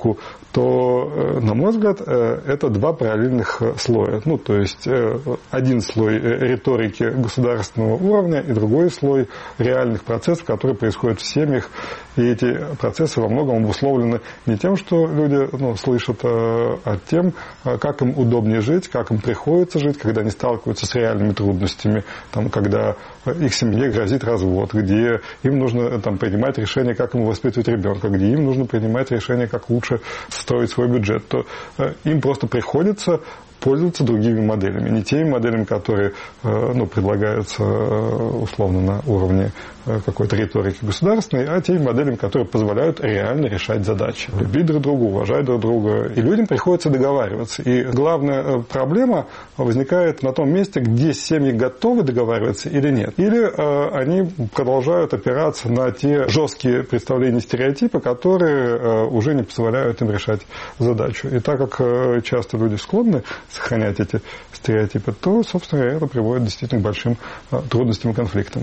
то, на мой взгляд, это два параллельных слоя. Ну, то есть один слой риторики государственного уровня и другой слой реальных процессов, которые происходят в семьях. И эти процессы во многом обусловлены не тем, что люди слышат, а тем, как им удобнее жить, как им приходится жить, когда они сталкиваются с реальными трудностями, там, когда их семье грозит развод, где им нужно принимать решение, как им воспитывать ребенка, где им нужно принимать решение, как лучше строить свой бюджет, то им просто приходится пользоваться другими моделями, не теми моделями, которые предлагаются условно на уровне какой-то риторики государственной, а теми моделями, которые позволяют реально решать задачи. Любить друг друга, уважать друг друга. И людям приходится договариваться. И главная проблема возникает на том месте, где семьи готовы договариваться или нет. Или они продолжают опираться на те жесткие представления и стереотипы, которые уже не позволяют им решать задачу. И так как часто люди склонны сохранять эти стереотипы, то, собственно, это приводит действительно к большим трудностям и конфликтам.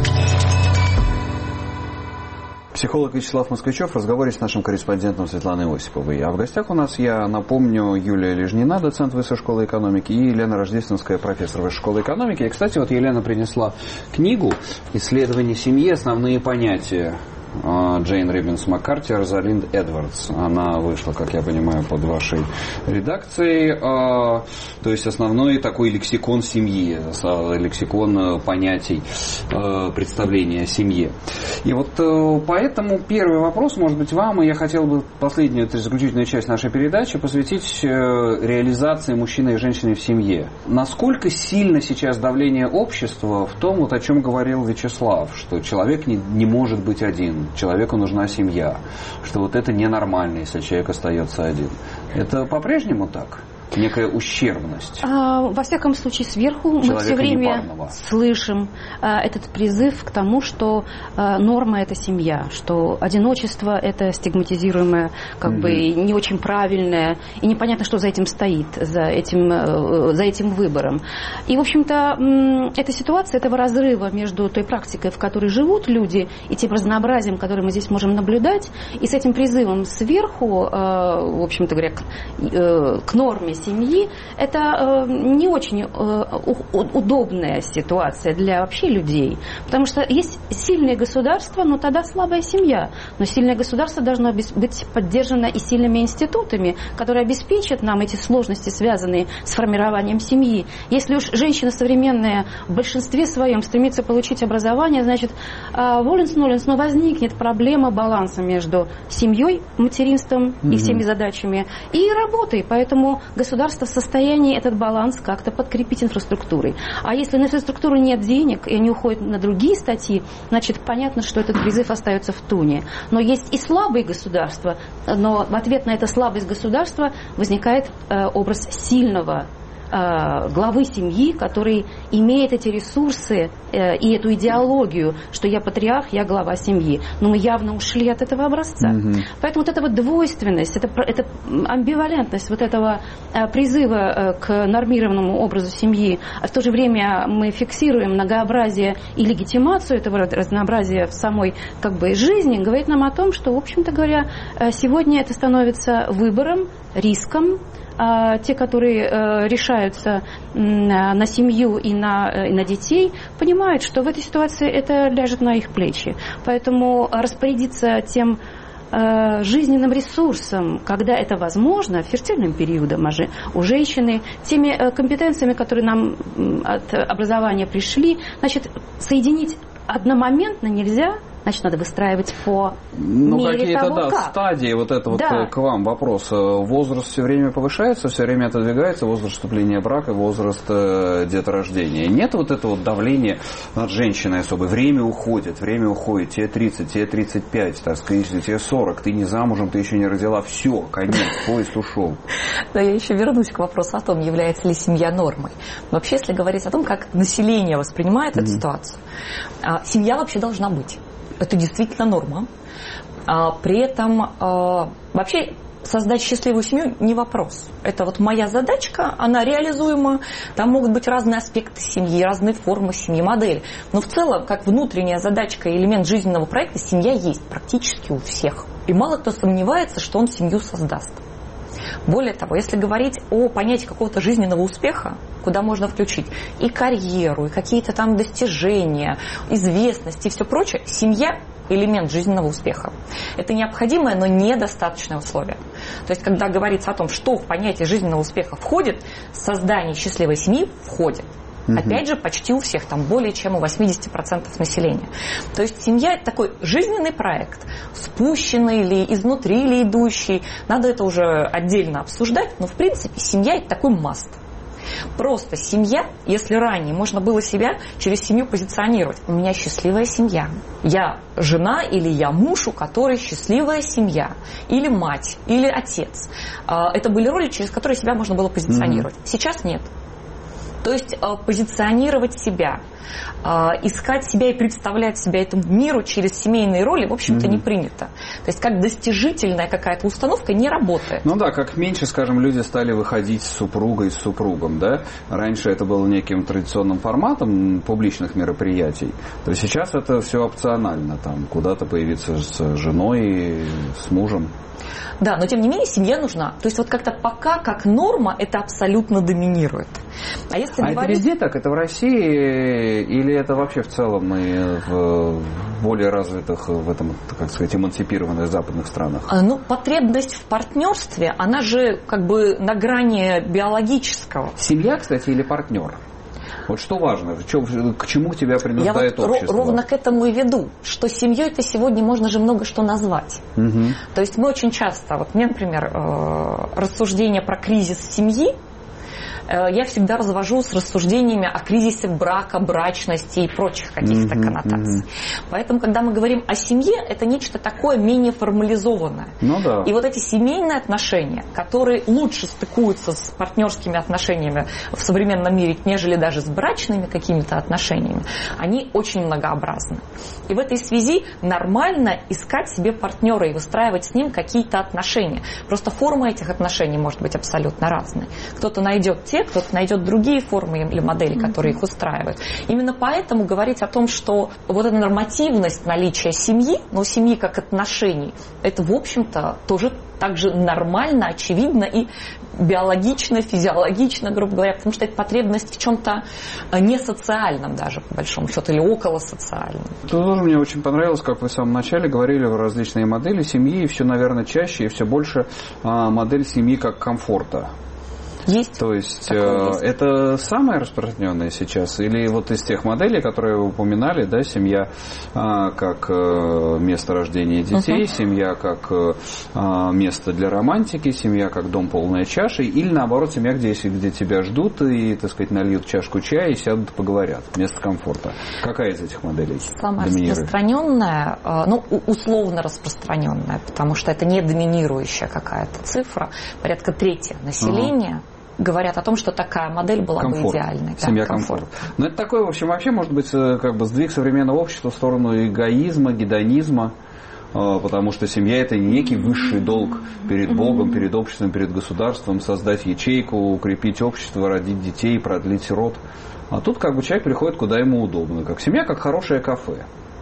Психолог Вячеслав Москвичев в разговоре с нашим корреспондентом Светланой Осиповой. А в гостях у нас, я напомню, Юлия Лежнина, доцент Высшей школы экономики, и Елена Рождественская, профессор Высшей школы экономики. И, кстати, вот Елена принесла книгу «Исследование семьи. Основные понятия». Джейн Риббинс Маккарти, Розалинд Эдвардс. Она вышла, как я понимаю, под вашей редакцией. То есть основной такой лексикон семьи, лексикон понятий, представления о семье. И вот поэтому первый вопрос, может быть, вам, и я хотел бы последнюю, заключительную часть нашей передачи посвятить реализации мужчины и женщины в семье. Насколько сильно сейчас давление общества в том, вот о чем говорил Вячеслав, что человек не может быть один, человеку нужна семья, что вот это ненормально, если человек остается один. Это по-прежнему так? Некая ущербность? Во всяком случае, сверху мы все время слышим этот призыв к тому, что норма – это семья, что одиночество – это стигматизируемое, не очень правильное, и непонятно, что за этим стоит, за этим выбором. И, в общем-то, эта ситуация этого разрыва между той практикой, в которой живут люди, и тем разнообразием, которое мы здесь можем наблюдать, и с этим призывом сверху, в общем-то говоря, к норме семьи, это не очень удобная ситуация для вообще людей. Потому что есть сильное государство, но тогда слабая семья. Но сильное государство должно быть поддержано и сильными институтами, которые обеспечат нам эти сложности, связанные с формированием семьи. Если уж женщина современная в большинстве своем стремится получить образование, значит, воленс-ноленс, но возникнет проблема баланса между семьей, материнством и всеми задачами и работой. Поэтому государство в состоянии этот баланс как-то подкрепить инфраструктурой. А если на инфраструктуру нет денег, и они уходят на другие статьи, значит, понятно, что этот призыв остается в туне. Но есть и слабые государства, но в ответ на эту слабость государства возникает образ сильного главы семьи, который имеет эти ресурсы и эту идеологию, что я патриарх, я глава семьи. Но мы явно ушли от этого образца. Поэтому вот эта вот двойственность, эта амбивалентность вот этого призыва к нормированному образу семьи, а в то же время мы фиксируем многообразие и легитимацию этого разнообразия в самой жизни, говорит нам о том, что, в общем-то говоря, сегодня это становится выбором, риском. Те, которые решаются на семью и на детей, понимают, что в этой ситуации это ляжет на их плечи. Поэтому распорядиться тем жизненным ресурсом, когда это возможно, фертильным периодом у женщины, теми компетенциями, которые нам от образования пришли, значит, соединить одномоментно нельзя. Значит, надо выстраивать по мере того, как. Стадии, к вам вопрос. Возраст все время повышается, все время отодвигается, возраст вступления в брак и возраст деторождения. Нет этого давления над женщиной особо. Время уходит, тебе 30, тебе 35, так сказать, тебе 40, ты не замужем, ты еще не родила, все, конец, поезд ушел. Да, я еще вернусь к вопросу о том, является ли семья нормой. Вообще, если говорить о том, как население воспринимает эту ситуацию, семья вообще должна быть. Это действительно норма. При этом вообще создать счастливую семью не вопрос. Это моя задачка, она реализуема. Там могут быть разные аспекты семьи, разные формы семьи, модели. Но в целом, как внутренняя задачка и элемент жизненного проекта, семья есть практически у всех. И мало кто сомневается, что он семью создаст. Более того, если говорить о понятии какого-то жизненного успеха, куда можно включить и карьеру, и какие-то там достижения, известность и все прочее, семья – элемент жизненного успеха. Это необходимое, но недостаточное условие. То есть, когда говорится о том, что в понятие жизненного успеха входит, создание счастливой семьи входит. Опять же, почти у всех, там более чем у 80% населения. То есть семья – это такой жизненный проект, спущенный или изнутри, или идущий. Надо это уже отдельно обсуждать, но в принципе семья – это такой маст. Просто семья, если ранее можно было себя через семью позиционировать. У меня счастливая семья. Я жена или я муж, у которой счастливая семья. Или мать, или отец. Это были роли, через которые себя можно было позиционировать. Сейчас нет. То есть позиционировать себя, искать себя и представлять себя этому миру через семейные роли, в общем-то, не принято. То есть как достижительная какая-то установка не работает. Ну да, как меньше, скажем, люди стали выходить с супругой, с супругом, да. Раньше это было неким традиционным форматом публичных мероприятий. То есть сейчас это все опционально, там, куда-то появиться с женой, с мужем. Да, но тем не менее семья нужна. То есть вот как-то пока как норма это абсолютно доминирует. А если говорить... это везде так? Это в России или это вообще в целом и в более развитых, в этом, как сказать, эмансипированных западных странах? Ну, потребность в партнерстве, она же как бы на грани биологического. Семья, кстати, или партнер? Вот что важно, к чему тебя принуждает общество? Я ровно к этому и веду, что семьей-то сегодня можно же много что назвать. То есть мы очень часто, вот мне, например, рассуждения про кризис семьи, я всегда развожу с рассуждениями о кризисе брака, брачности и прочих каких-то коннотаций. Поэтому, когда мы говорим о семье, это нечто такое менее формализованное. Ну, да. И вот эти семейные отношения, которые лучше стыкуются с партнерскими отношениями в современном мире, нежели даже с брачными какими-то отношениями, они очень многообразны. И в этой связи нормально искать себе партнера и выстраивать с ним какие-то отношения. Просто форма этих отношений может быть абсолютно разной. Кто-то найдет кто-то найдет другие формы или модели, которые их устраивают. Именно поэтому говорить о том, что вот эта нормативность наличия семьи, но семьи как отношений, это, в общем-то, тоже так же нормально, очевидно и биологично, физиологично, грубо говоря, потому что это потребность в чем-то не социальном даже, по большому счету, или около социальном. Это тоже мне очень понравилось, как вы в самом начале говорили, различные модели семьи, и все, наверное, чаще и все больше модель семьи как комфорта. Есть. То есть это самое распространенное сейчас? Или вот из тех моделей, которые вы упоминали, да, семья как место рождения детей, семья как место для романтики, семья как дом полная чаша, или наоборот семья, где тебя ждут и, так сказать, нальют чашку чая и сядут и поговорят, место комфорта. Какая из этих моделей самая распространенная, ну, условно распространенная, потому что это не доминирующая какая-то цифра, порядка трети населения говорят о том, что такая модель была бы идеальной. Семья комфорт. Но это такой, в общем, вообще может быть как бы сдвиг современного общества в сторону эгоизма, гедонизма, потому что семья – это некий высший долг перед Богом, перед обществом, перед государством, создать ячейку, укрепить общество, родить детей, продлить род. А тут как бы человек приходит, куда ему удобно. Как семья, как хорошее кафе.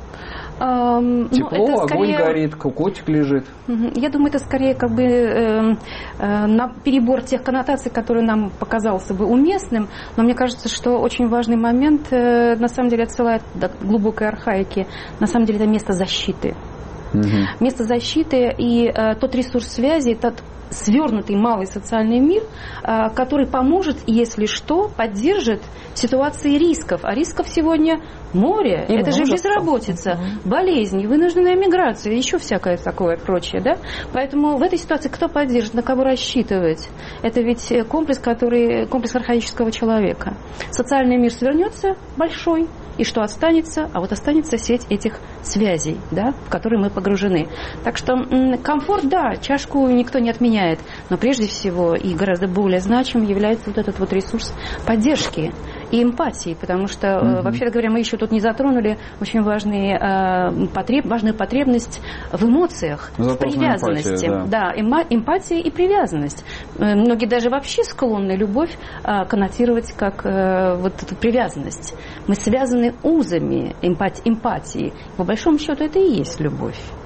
Тепло, огонь горит, котик лежит. Я думаю, это скорее как бы на перебор тех коннотаций, которые нам показался бы уместным. Но мне кажется, что очень важный момент, на самом деле, отсылает до глубокой архаики. На самом деле, это место защиты. Место защиты и тот ресурс связи, тот свернутый малый социальный мир, который поможет, если что, поддержит ситуации рисков. А рисков сегодня море. Это же безработица, болезни, вынужденная миграция, еще всякое такое прочее. Да? Поэтому в этой ситуации кто поддержит, на кого рассчитывать? Это ведь комплекс архаического человека. Социальный мир свернется большой, и что останется? А вот останется сеть этих связей, да, в которые мы погружены. Так что комфорт, да, чашку никто не отменяет, но прежде всего и гораздо более значимым является вот этот вот ресурс поддержки и эмпатии, потому что, вообще говоря, мы еще тут не затронули очень важную потребность в эмоциях, в привязанности. Эмпатия, да. Эмпатия и привязанность. Многие даже вообще склонны любовь коннотировать как вот эту привязанность. Мы связаны узами эмпатии. По большому счету это и есть любовь.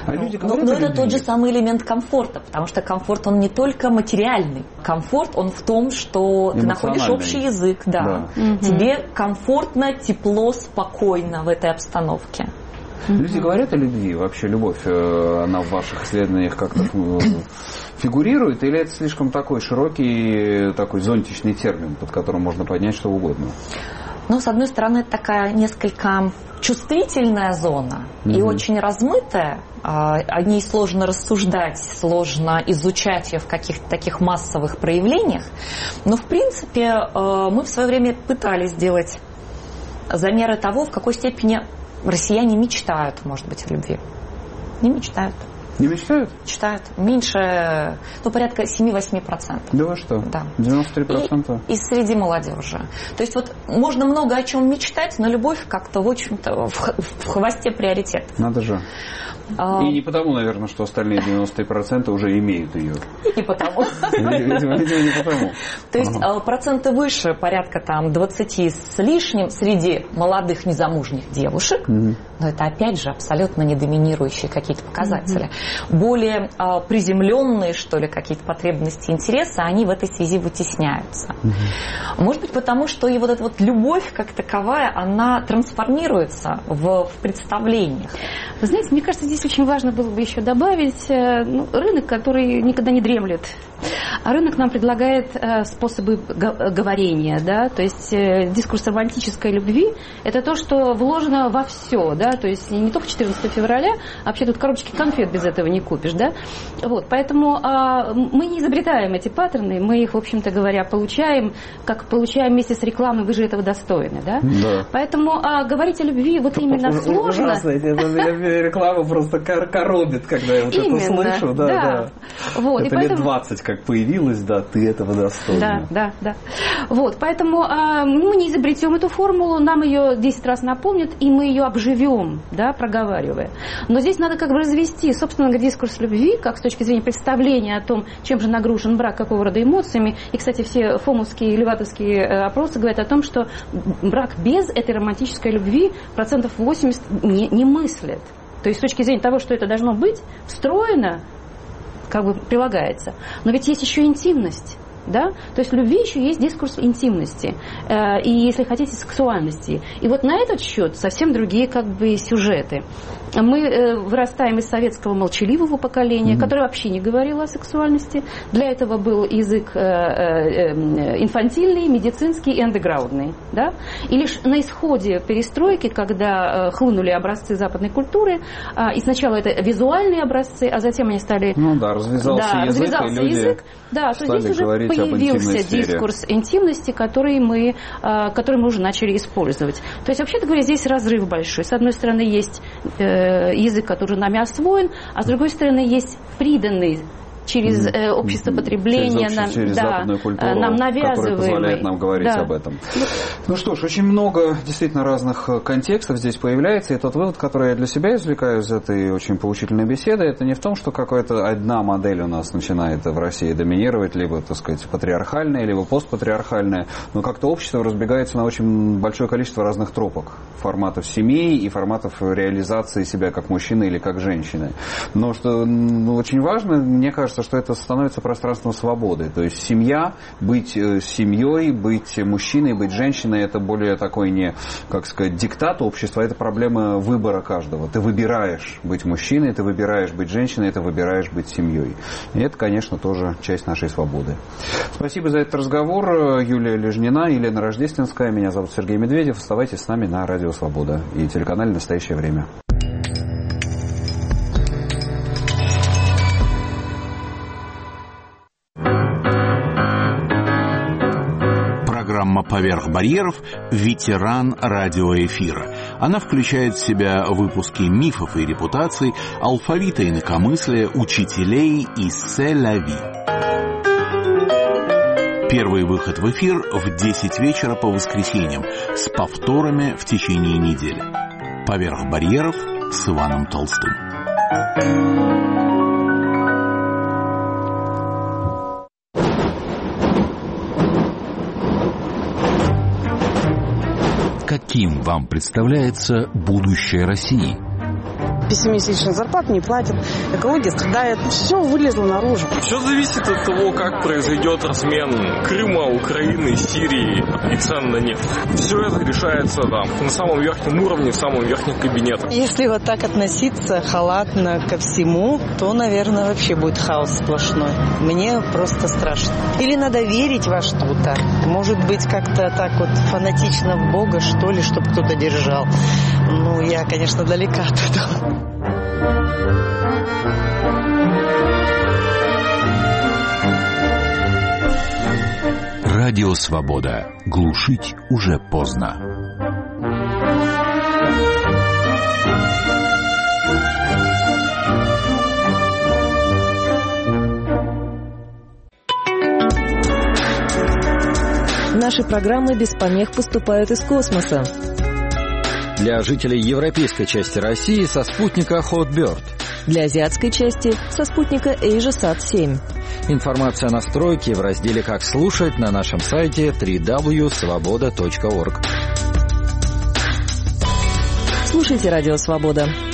Но это тот же самый элемент комфорта, потому что комфорт, он не только материальный. Комфорт, он в том, что ты находишь общий язык, да. Тебе комфортно, тепло, спокойно в этой обстановке. Люди говорят о любви, вообще любовь, она в ваших исследованиях как-то фигурирует, или это слишком такой широкий, такой зонтичный термин, под которым можно поднять что угодно? Ну, с одной стороны, это такая несколько чувствительная зона и очень размытая. О ней сложно рассуждать, сложно изучать ее в каких-то таких массовых проявлениях. Но, в принципе, мы в свое время пытались сделать замеры того, в какой степени россияне мечтают, может быть, о любви. Не мечтают. Не мечтают? Мечтают. Меньше, порядка 7-8%. Да вы что? Да. 93%? И среди молодежи. То есть можно много о чем мечтать, но любовь как-то, в общем-то, в хвосте приоритетов. Надо же. И не потому, наверное, что остальные 93% уже имеют ее. И не потому. Видимо, не потому. То есть проценты выше, порядка 20 с лишним среди молодых незамужних девушек. Но это, опять же, абсолютно не доминирующие какие-то показатели. Более приземленные, что ли, какие-то потребности, интересы, они в этой связи вытесняются. Может быть, потому что и эта любовь как таковая, она трансформируется в представлениях. Вы знаете, мне кажется, здесь очень важно было бы еще добавить рынок, который никогда не дремлет. А рынок нам предлагает способы говорения, да, то есть дискурс романтической любви – это то, что вложено во все, да, то есть не только 14 февраля, а вообще тут коробочки конфет без этого не купишь, да. Поэтому мы не изобретаем эти паттерны, мы их, в общем-то говоря, получаем вместе с рекламой, вы же этого достойны, да. Да. Поэтому говорить о любви именно сложно. Ужасно, реклама просто коробит, когда я это слышу, да. Это лет 20 как появилась, да, ты этого достойна. Да. Поэтому мы не изобретем эту формулу, нам ее 10 раз напомнят, и мы ее обживем, да, проговаривая. Но здесь надо развести, собственно говоря, дискурс любви, как с точки зрения представления о том, чем же нагружен брак, какого рода эмоциями. И, кстати, все фомовские и леватовские опросы говорят о том, что брак без этой романтической любви 80% не мыслят. То есть с точки зрения того, что это должно быть встроено, прилагается. Но ведь есть еще интимность. Да? То есть в любви еще есть дискурс интимности и, если хотите, сексуальности. И на этот счет совсем другие сюжеты. Мы вырастаем из советского молчаливого поколения, которое вообще не говорило о сексуальности. Для этого был язык инфантильный, медицинский и андеграундный. Да? И лишь на исходе перестройки, когда хлынули образцы западной культуры, и сначала это визуальные образцы, а затем они стали... развязался язык, да, то здесь уже появился дискурс интимности, который мы уже начали использовать. То есть, вообще-то говоря, здесь разрыв большой. С одной стороны, есть язык, который нами освоен, а с другой стороны, есть приданный через общество потребления, через западную культуру, нам навязываемый, которая позволяет нам говорить об этом. Ну что ж, очень много действительно разных контекстов здесь появляется, и тот вывод, который я для себя извлекаю из этой очень поучительной беседы, это не в том, что какая-то одна модель у нас начинает в России доминировать, либо, патриархальная, либо постпатриархальная, но как-то общество разбегается на очень большое количество разных тропок, форматов семей и форматов реализации себя как мужчины или как женщины. Но что очень важно, мне кажется, что это становится пространством свободы. То есть семья, быть семьей, быть мужчиной, быть женщиной, это более такой не, диктат общества, это проблема выбора каждого. Ты выбираешь быть мужчиной, ты выбираешь быть женщиной, ты выбираешь быть семьей. И это, конечно, тоже часть нашей свободы. Спасибо за этот разговор. Юлия Лежнина, Елена Рождественская. Меня зовут Сергей Медведев. Оставайтесь с нами на Радио Свобода и телеканале «Настоящее время». Программа «Поверх барьеров» – ветеран радиоэфира. Она включает в себя выпуски мифов и репутаций, алфавита инакомыслия, учителей и «Се-ля-ви». Первый выход в эфир в 10 вечера по воскресеньям с повторами в течение недели. «Поверх барьеров» с Иваном Толстым. Каким вам представляется будущее России? пессимистично, зарплату не платят, экология страдает. Все вылезло наружу. Все зависит от того, как произойдет размен Крыма, Украины, Сирии и цен на нефть. Все это решается там на самом верхнем уровне, в самом верхнем кабинете. Если вот так относиться халатно ко всему, то, наверное, вообще будет хаос сплошной. Мне просто страшно. Или надо верить во что-то. Может быть, как-то так вот фанатично в Бога, что ли, чтобы кто-то держал. Ну, я, конечно, далека от этого. Радио «Свобода». Глушить уже поздно. Наши программы без помех поступают из космоса. Для жителей европейской части России со спутника Hotbird. Для азиатской части со спутника AsiaSat-7. Информация о настройке в разделе «Как слушать» на нашем сайте www.svoboda.org. Слушайте «Радио Свобода».